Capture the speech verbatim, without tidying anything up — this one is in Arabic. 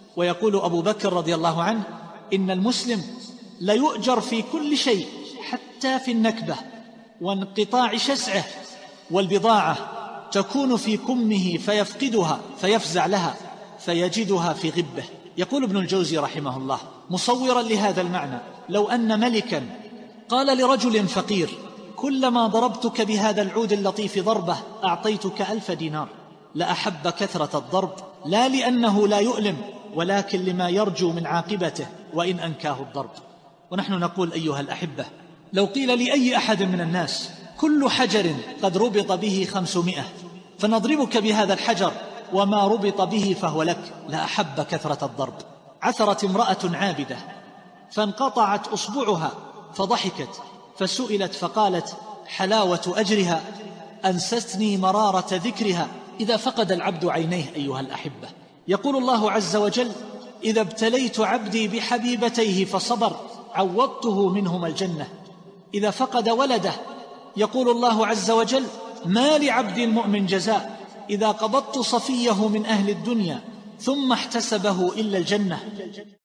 ويقول أبو بكر رضي الله عنه: إن المسلم ليؤجر في كل شيء حتى في النكبة وانقطاع شسعه، والبضاعة تكون في كمه فيفقدها فيفزع لها فيجدها في غبه. يقول ابن الجوزي رحمه الله مصورا لهذا المعنى: لو أن ملكا قال لرجل فقير: كلما ضربتك بهذا العود اللطيف ضربة أعطيتك ألف دينار، لأحب كثرة الضرب، لا لأنه لا يؤلم، ولكن لما يرجو من عاقبته وإن أنكاه الضرب. ونحن نقول أيها الأحبة: لو قيل لأي أحد من الناس: كل حجر قد ربط به خمسمائة، فنضربك بهذا الحجر وما ربط به فهو لك، لأحب كثرة الضرب. عثرت امرأة عابدة فانقطعت أصبعها فضحكت، فسئلت فقالت: حلاوة أجرها أنستني مرارة ذكرها. إذا فقد العبد عينيه أيها الأحبة، يقول الله عز وجل: إذا ابتليت عبدي بحبيبتيه فصبر عوضته منهما الجنة. إذا فقد ولده يقول الله عز وجل: ما لعبد المؤمن جزاء إذا قبضت صفيه من أهل الدنيا ثم احتسبه إلا الجنة.